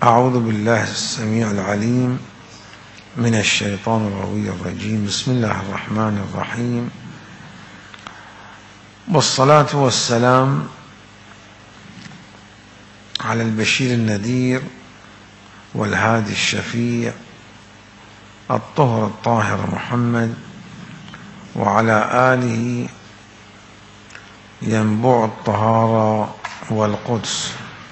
أعوذ بالله السميع العليم من الشيطان الرجيم. بسم الله الرحمن الرحيم، والصلاة والسلام على البشير النذير والهادي الشفيع الطهر الطاهر محمد، وعلى آله ينبوع الطهارة والقدس.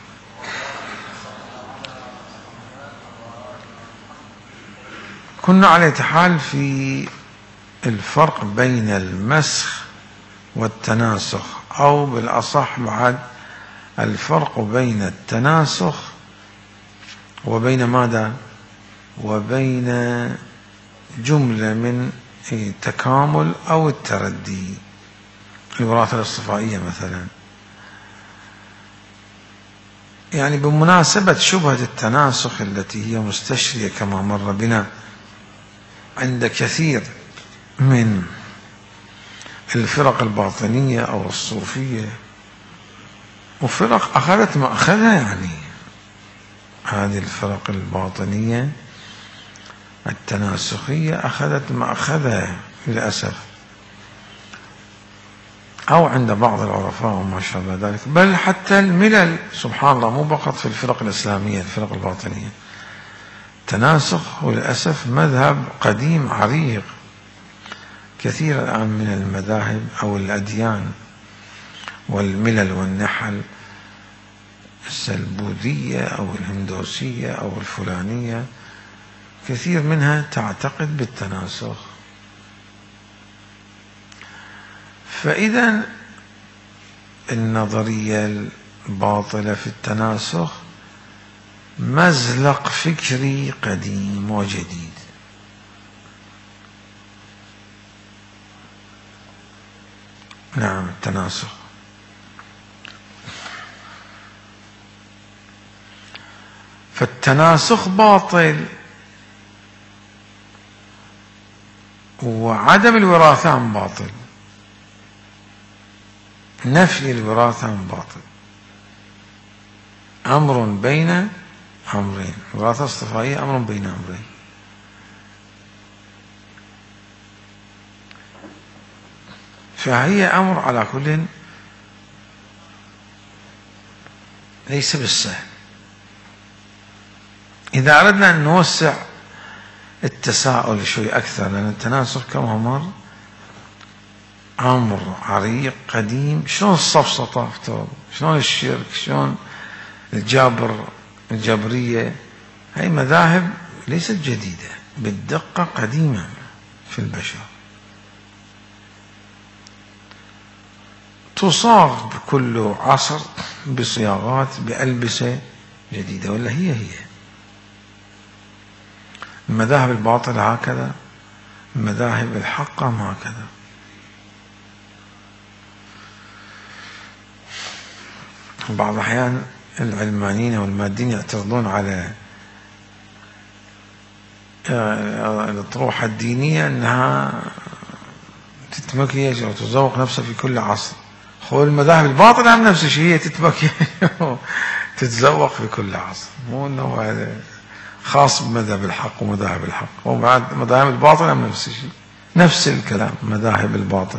كنا على حال في الفرق بين المسخ والتناسخ، أو بالأصح بعد الفرق بين التناسخ وبين ماذا؟ وبين جملة من التكامل أو التردي، الوراثة الاصطفائية مثلا. يعني بمناسبة شبهة التناسخ التي هي مستشرية كما مر بنا عند كثير من الفرق الباطنية أو الصوفية، وفرق أخذت مأخذها، يعني هذه الفرق الباطنية التناسخية أخذت مأخذها للأسف، أو عند بعض العرفاء وما شابه ذلك، بل حتى الملل سبحان الله، مو فقط في الفرق الإسلامية، الفرق الباطنية تناسخ وللأسف مذهب قديم عريق. كثير الآن من المذاهب أو الأديان والملل والنحل البوذية أو الهندوسية أو الفلانية، كثير منها تعتقد بالتناسخ. فإذا النظرية الباطلة في التناسخ مزلق فكري قديم وجديد. نعم، التناسخ. فالتناسخ باطل، وعدم الوراثة عن باطل، نفي الوراثة عن باطل، أمر بين أمرين. الوراثة الاصطفائية أمر بين أمرين. فهي أمر على كل ليس بالسهل. إذا أردنا أن نوسع التساؤل شوي أكثر، لأن التناسخ كما مر أمر عريق قديم. شلون السفسطة افترض، شلون الشرك، شلون الجبرية، هي مذاهب ليست جديدة، بالدقة قديمة في البشر، تصاغ بكل عصر بصياغات بألبسة جديدة، ولا هي المذاهب الباطلة هكذا، المذاهب الحقة هكذا. بعض الأحيان العلمانيين والمادين يعترضون على الأطروحة الدينية أنها تتمكيج أو تذوق نفسها في كل عصر. هو المذاهب الباطلة هم نفس الشيء، هي تتمكيج تتذوق في كل عصر، مو أنه هذا خاص بمذهب الحق ومذاهب الحق. وبعد مذاهب الباطل هم نفس الشيء، نفس الكلام. مذاهب الباطل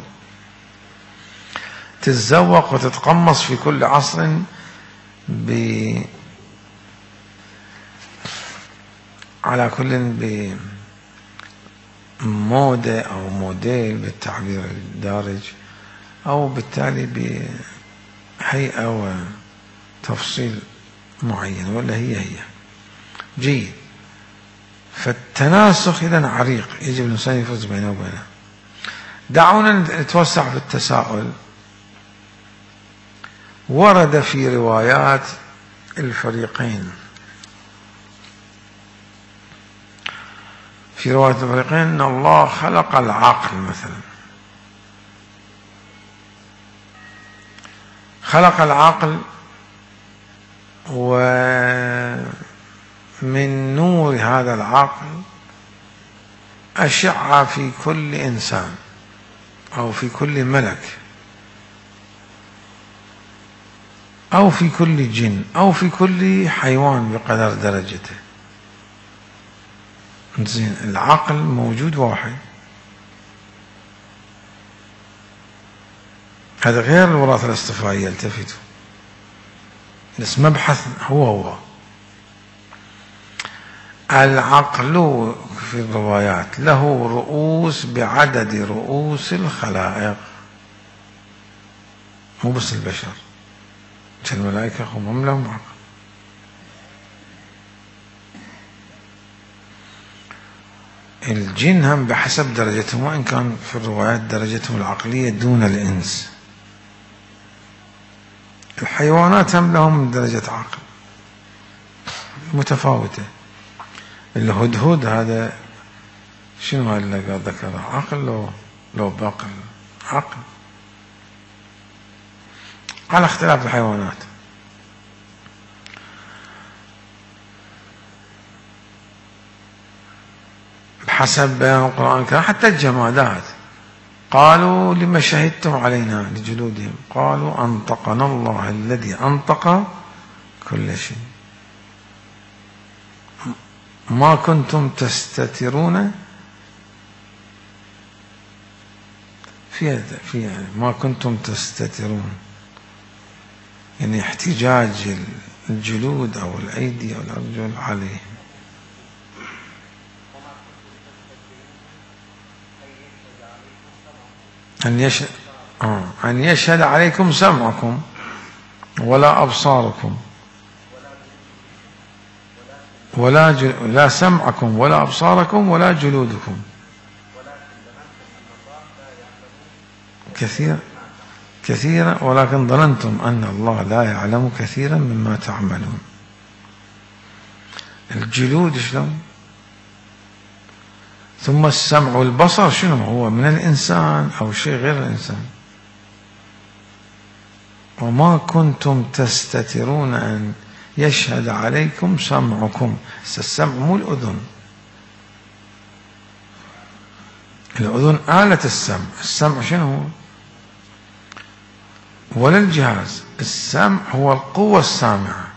تتذوق وتتقمص في كل عصر على كل بمودة أو موديل بالتعبير الدارج، أو بالتالي بهيئة وتفصيل معين، ولا هي جيد. فالتناسخ إذن عريق، يجب الإنسان يفرز بينه وبينه. دعونا نتوسع في التساؤل. ورد في روايات الفريقين، في رواية الفريقين أن الله خلق العقل مثلا، خلق العقل، ومن نور هذا العقل أشع في كل إنسان أو في كل ملك، أو في كل جن أو في كل حيوان بقدر درجته. زين، العقل موجود واحد، هذا غير الوراثة الاصطفائية، التفتوا، بس مبحث هو العقل في الروايات له رؤوس بعدد رؤوس الخلائق، مو بس البشر، الملائكة هم لهم عقل. الجن هم بحسب درجتهم، وإن كان في الروايات درجتهم العقلية دون الإنس. الحيوانات هم لهم درجة عقل متفاوتة. الهدهد هذا شنو اللي ذكره؟ عقل لو باقل عقل، على اختلاف الحيوانات. بحسب بيان القرآن الكريم حتى الجمادات قالوا لما شهدتم علينا لجلودهم، قالوا أنطقنا الله الذي أنطق كل شيء ما كنتم تستترون في ما كنتم تستترون، يعني احتجاج الجلود أو الأيدي أو الأرجل عليهم. أن يشهد عليكم سمعكم ولا أبصاركم لا سمعكم ولا أبصاركم ولا جلودكم، كثيرا ولكن ظننتم أن الله لا يعلم كثيرا مما تعملون. الجلود شلون؟ ثم السمع والبصر شنو هو؟ من الإنسان أو شيء غير الإنسان. وما كنتم تستترون أن يشهد عليكم سمعكم. السمع مو الأذن، الأذن آلة السمع. السمع شنو هو؟ ولا الجهاز. السمع هو القوة السامعة.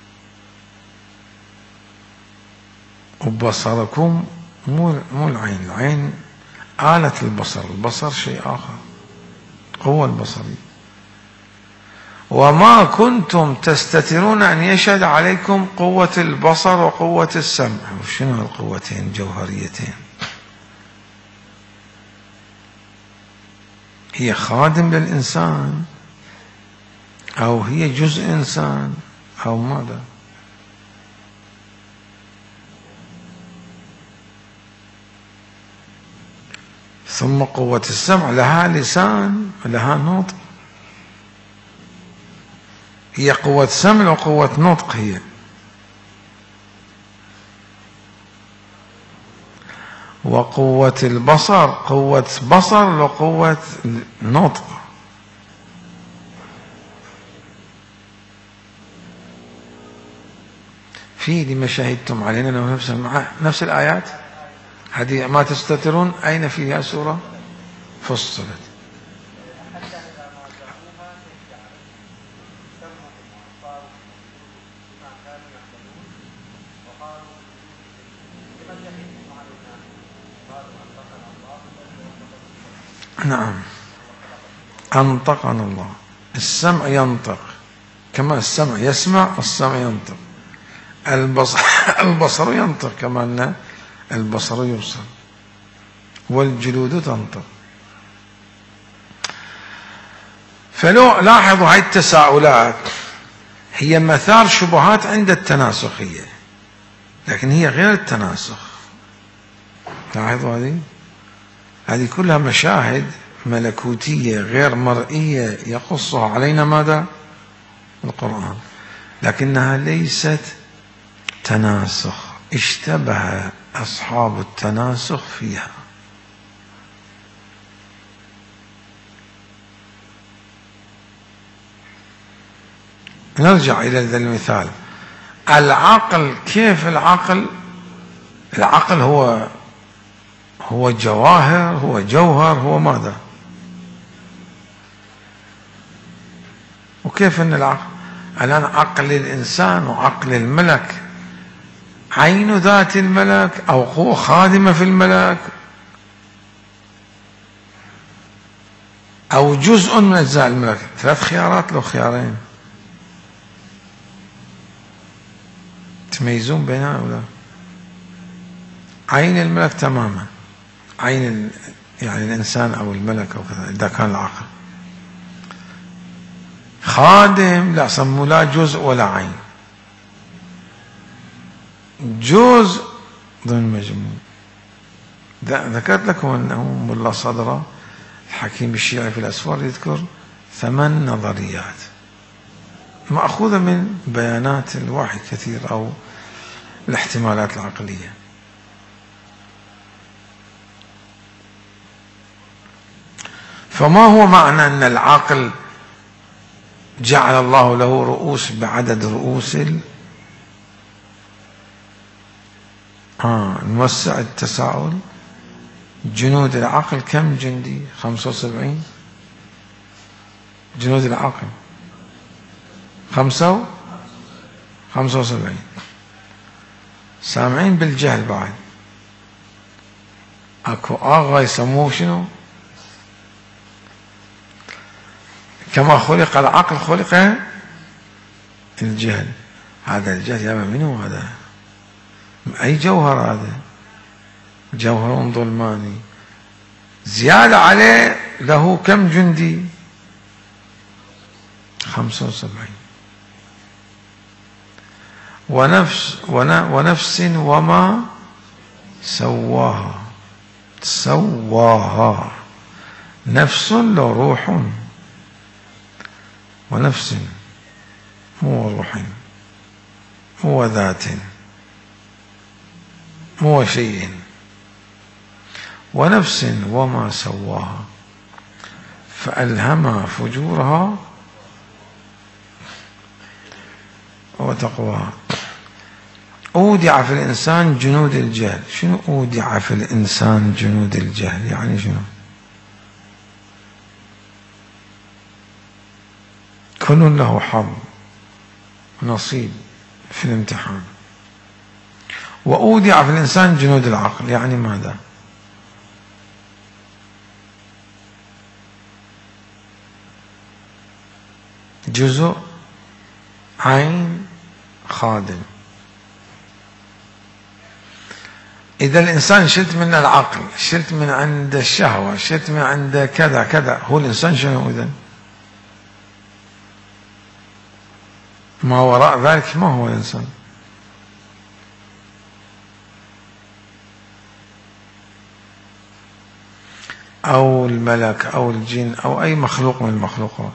وبصركم مو العين. العين آلة البصر، البصر شيء آخر، قوة البصرية. وما كنتم تستترون أن يشهد عليكم قوة البصر وقوة السمع. وشنو القوتين جوهريتين؟ هي خادم للإنسان أو هي جزء إنسان أو ماذا؟ ثم قوة السمع لها لسان لها نطق. هي قوة سمع وقوة نطق. هي وقوة البصر قوة بصر وقوة نطق. في لما شهدتم علينا نفس الآيات هذه. ما تستترون أين فيها سورة فصلت. نعم، أنطقنا الله. السمع ينطق، كما السمع يسمع السمع ينطق. البصر ينطق كما أن البصر يبصر. والجلود تنطق. فلو لاحظوا هاي التساؤلات هي مثار شبهات عند التناسخية، لكن هي غير التناسخ. لاحظوا هذه كلها مشاهد ملكوتية غير مرئية يقصها علينا ماذا؟ القرآن، لكنها ليست تناسخ. اشتبه أصحاب التناسخ فيها. نرجع إلى ذا المثال. العقل، كيف العقل؟ العقل هو جواهر، هو جوهر، هو ماذا؟ وكيف أن الآن عقل الإنسان وعقل الملك عين ذات الملك أو قوة خادمة في الملك أو جزء من أجزاء الملك. 3 خيارات لو خيارين، تميزون بينها أو لا؟ عين الملك تماما، عين يعني الإنسان أو الملك أو كذا إذا كان العقل. خادم لا، سموا لا جزء ولا عين، جزء ضمن مجموع. ذكرت لكم أنه ملا صدرة الحكيم الشيعي في الأسفار يذكر 8 نظريات مأخوذة من بيانات الوحي كثير أو الاحتمالات العقلية. فما هو معنى أن العقل جعل الله له رؤوس بعدد رؤوس نوسع التساؤل. جنود العقل كم جندي؟ 75 جنود العقل 75. سامعين بالجهل بعد. اكو اغا يسموه شنو؟ كما خلق العقل خلق الجهل. هذا الجهل يا منو هذا؟ أي جوهر هذا؟ جوهر ظلماني. زيادة عليه له كم جندي؟ 75. ونفس وما سواها. نفس له روح، ونفس مو روح مو ذات مو شيء. ونفس وما سواها فألهمها فجورها وتقواها. أودع في الإنسان جنود الجهل. شنو أودع في الإنسان جنود الجهل؟ يعني شنو؟ كل له حظ نصيب في الامتحان. وأودع في الإنسان جنود العقل، يعني ماذا؟ جزء، عين، خادم. إذا الإنسان شلت من العقل، شلت من عند الشهوة، شلت من عند كذا كذا، هو الإنسان شنو إذن؟ ما وراء ذلك ما هو الإنسان؟ أو الملك أو الجن أو أي مخلوق من المخلوقات.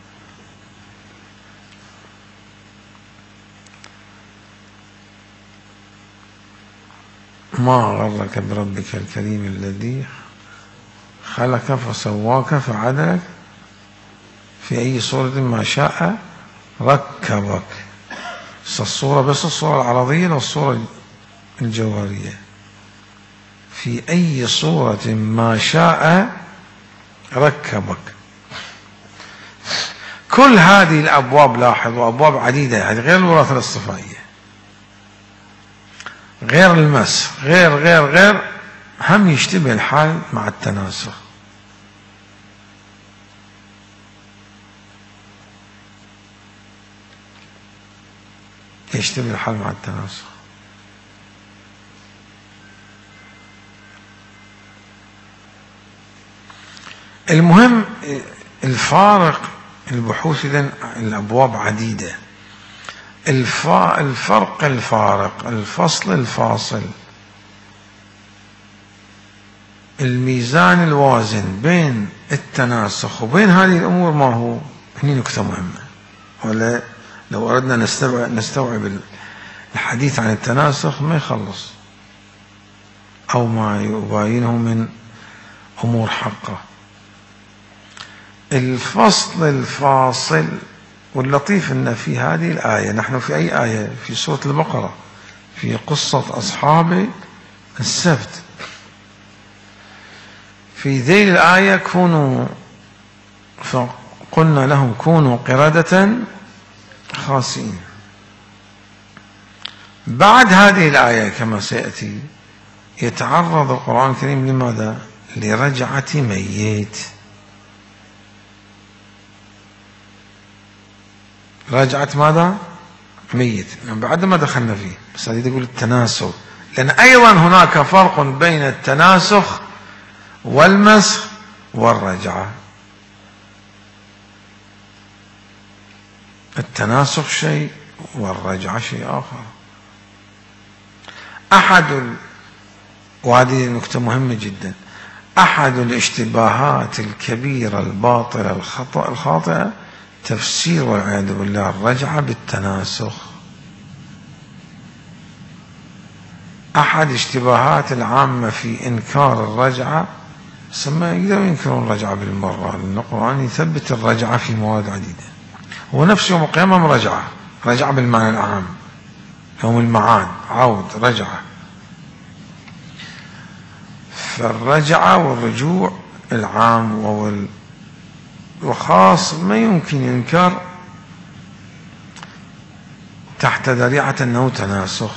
ما غرك بربك الكريم الذي خلق فسواك فعدلك في أي صورة ما شاء ركبك. الصورة بس الصورة العرضية ولا الصورة الجوهرية؟ في أي صورة ما شاء ركبك. كل هذه الأبواب، لاحظوا أبواب عديدة يعني غير الوراثة الاصطفائية، غير المس، غير هم يشتبه الحال مع التناسخ. يشتبه الحال مع التناسخ. المهم الفارق، البحوث إذن الأبواب عديدة. الفرق الفارق، الفصل الفاصل، الميزان الوازن بين التناسخ وبين هذه الأمور ما هو؟ هني نكتة مهمة، ولا لو أردنا نستوعب الحديث عن التناسخ ما يخلص، أو ما يباينه من أمور حقه. الفصل الفاصل، واللطيف أن في هذه الآية، نحن في أي آية؟ في سورة البقرة، في قصة أصحاب السبت. في ذيل الآية فقلنا لهم كونوا قردة الخاسئين. بعد هذه الآية كما سيأتي يتعرض القرآن الكريم لماذا؟ لرجعة ميت. رجعة ماذا؟ ميت. بعد ما دخلنا فيه بس أريد أقول التناسخ، لأن أيضا هناك فرق بين التناسخ والمسخ والرجعة. التناسخ شيء والرجعة شيء آخر. وهذه نكتة مهمة جدا، أحد الاشتباهات الكبيرة الباطلة الخاطئة تفسير والعياذ بالله الرجعة بالتناسخ. أحد الاشتباهات العامة في إنكار الرجعة يقدروا ينكرون الرجعة بالمرة، لأن القرآن يثبت الرجعة في مواد عديدة. هو نفس يوم القيامة رجعة بالمعنى العام، يوم المعاد عود رجعة. فالرجعة والرجوع العام والخاص ما يمكن ينكر تحت ذريعة أنه تناسخ.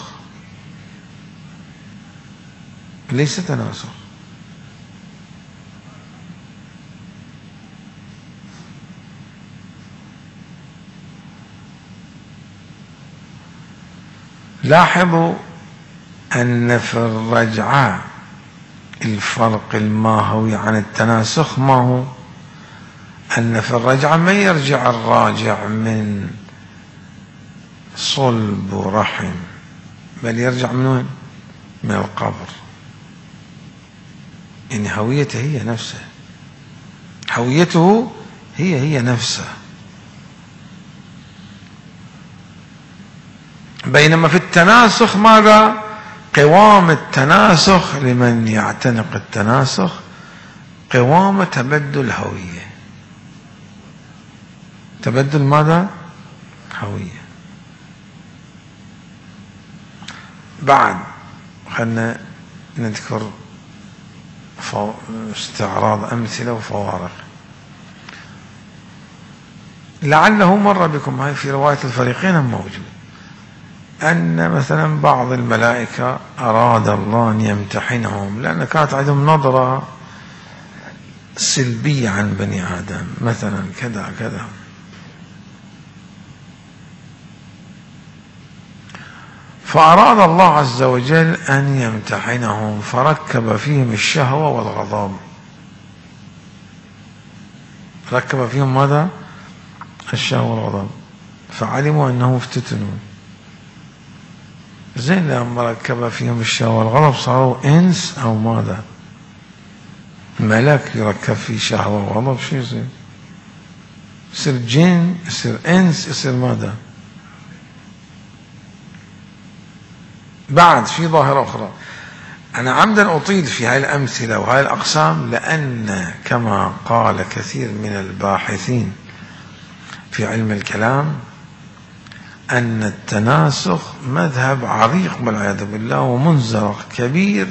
ليس تناسخ. لاحظوا أن في الرجعة الفرق الماهوي عن التناسخ ما هو؟ أن في الرجعة ما يرجع الراجع من صلب ورحم، بل يرجع من وين؟ من القبر. يعني هويته هي نفسها، هويته هي نفسها. بينما في التناسخ ماذا؟ قوام التناسخ لمن يعتنق التناسخ قوام تبدل هوية. تبدل ماذا؟ هوية. بعد خلنا نذكر استعراض أمثلة وفوارق. لعله مر بكم هاي في رواية الفريقين موجود، أن مثلا بعض الملائكة أراد الله أن يمتحنهم لأن كانت عندهم نظرة سلبية عن بني آدم، مثلا كذا كذا، فأراد الله عز وجل أن يمتحنهم فركب فيهم الشهوة والغضب. ركب فيهم ماذا؟ الشهوة والغضب، فعلموا أنهم افتتنوا. زين لما ركب فيهم الشهوة والغضب صاروا إنس أو ماذا؟ ملك يركب فيه شهوة وغضب شو يصير؟ يصير جن، يصير إنس، يصير ماذا؟ بعد في ظاهرة أخرى. أنا عمدا أطيل في هاي الأمثلة وهاي الأقسام لأن كما قال كثير من الباحثين في علم الكلام أن التناسخ مذهب عريق والعياذ بالله ومنزرق كبير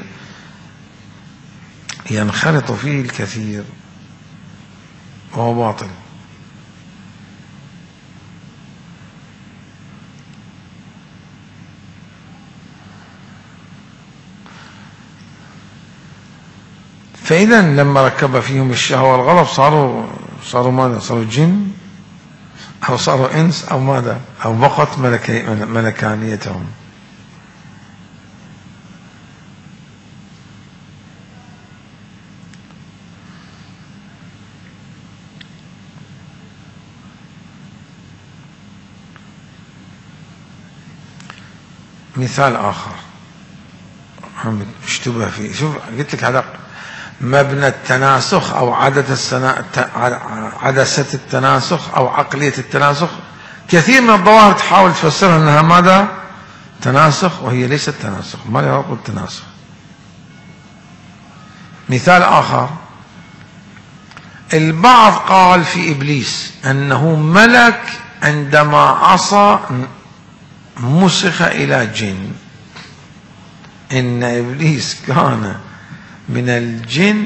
ينخرط فيه الكثير وهو باطل. فإذا لما ركب فيهم الشهوة والغضب صاروا ماذا؟ صاروا جن أو صاروا إنس أو ماذا؟ أو بقت ملكانيتهم. مثال آخر هم اشتبه فيه. شوف قلت لك هذا مبنى التناسخ أو عدسة التناسخ أو عقلية التناسخ. كثير من الظواهر تحاول تفسرها أنها ماذا؟ تناسخ، وهي ليست تناسخ، ما لها علاقة بالتناسخ. مثال آخر، البعض قال في إبليس أنه ملك عندما عصى مسخ إلى جن. إن إبليس كان من الجن،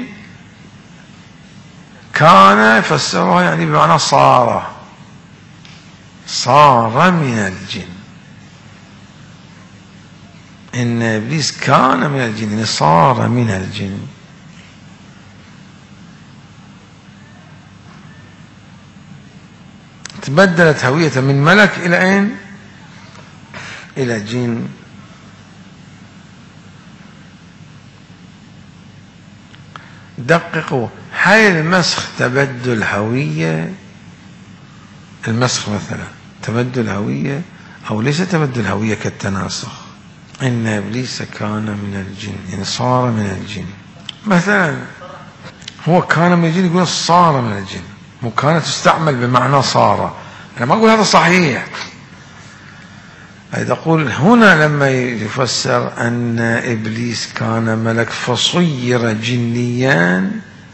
كان يفسرها يعني بمعنى صار، صار من الجن. إن إبليس كان من الجن يعني صار من الجن. تبدلت هويته من ملك إلى أين؟ إلى جن. دققوا، هل المسخ تبدل هوية؟ المسخ مثلا تبدل هوية أو ليس تبدل هوية كالتناسخ؟ إن إبليس كان من الجن يعني صار من الجن. مثلا هو كان من الجن يقول صار من الجن، مو كانت تستعمل بمعنى صار. أنا ما أقول هذا صحيح، أقول هنا لما يفسر أن إبليس كان ملك فصير جنيا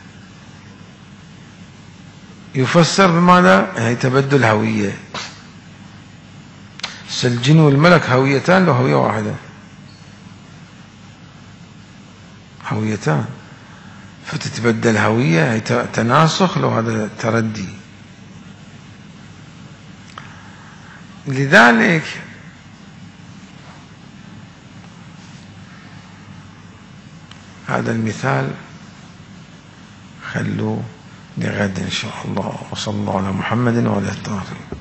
يفسر بماذا؟ يعني تبدل هوية. الجن والملك هويتان لو هوية واحدة؟ هويتان، فتتبدل هوية، هي تناسخ لو هذا تردي. لذلك هذا المثال خلوه لغد إن شاء الله. وصلى الله على محمد وعلى آله الطاهرين.